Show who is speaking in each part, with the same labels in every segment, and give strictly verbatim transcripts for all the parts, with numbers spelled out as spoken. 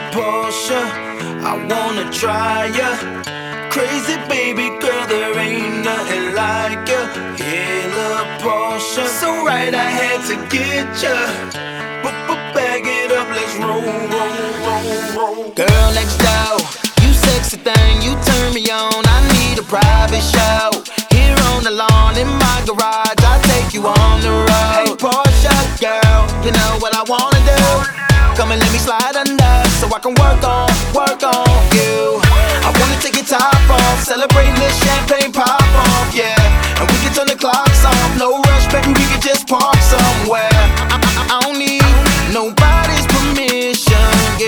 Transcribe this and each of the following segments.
Speaker 1: Porsche, I wanna try ya. Crazy baby girl, there ain't nothing like ya. Hey, little Porsche, so right I had to get ya. But but bag it up, let's roll, roll, roll, roll. Girl next door, you sexy thing, you turn me on. I need a private show. Here on the lawn in my garage, I'll take you on the road. Hey Porsche girl, you know what I wanna do. Come and let me slide under, so I can work on, work on you. I wanna take your top off, celebrating this champagne pop off, yeah. And we can turn the clocks off, no rush, baby, we can just park somewhere. I, I, I don't need nobody's permission,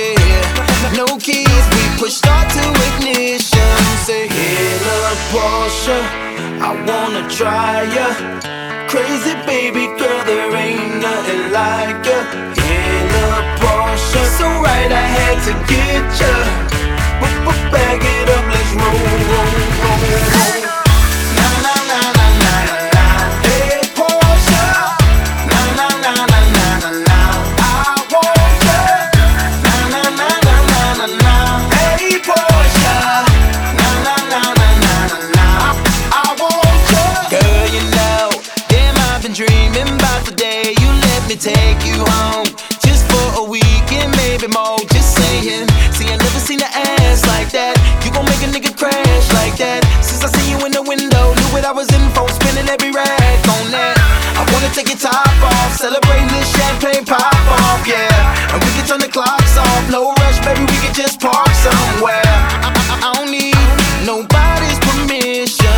Speaker 1: yeah. No keys, we push start to ignition. Say, hey, little Porsche, I wanna try ya. Crazy baby girl, there ain't nothing like ya. Hey, little Porsche, so right I had to get ya. But but bag it up, let's roll, roll, roll, roll. Na na na na na na na. Hey Porsche, na na na na na na na. I want ya. Na na na na na na na. Hey Porsche, na na na na na na na. I want ya. Girl, you know, damn I've been dreaming about the day you let me take you home. Just for a weekend, maybe more. Just saying. See, I never seen an ass like that. You gon' make a nigga crash like that. Since I seen you in the window, knew what I was in for. Spinning every rag on that. I wanna take your top off, celebrating this champagne pop off, yeah. And we can turn the clocks off, no rush, baby, we can just park somewhere. I, I, I don't need nobody's permission,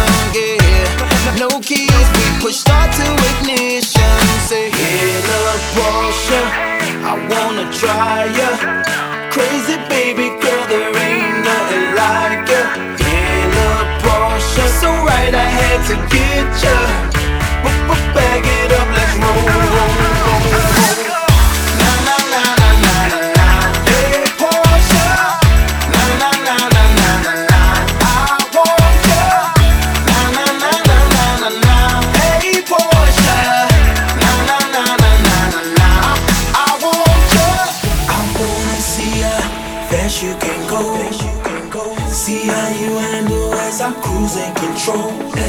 Speaker 1: yeah. No keys, we push start to ignition. Say, hey, little Porsche, I wanna try ya. Crazy baby girl, there ain't nothing like ya. Hey, little Porsche, so right I had to get ya. But but bag it up, let's roll, roll, roll, roll. Na na na na na na na. Hey Porsche, na na na na na na na. I want ya. Na na na na na na na. Hey Porsche, na na na na na na na. I want ya. I wanna see ya, fast you can go. See how you handle as I cruise and control.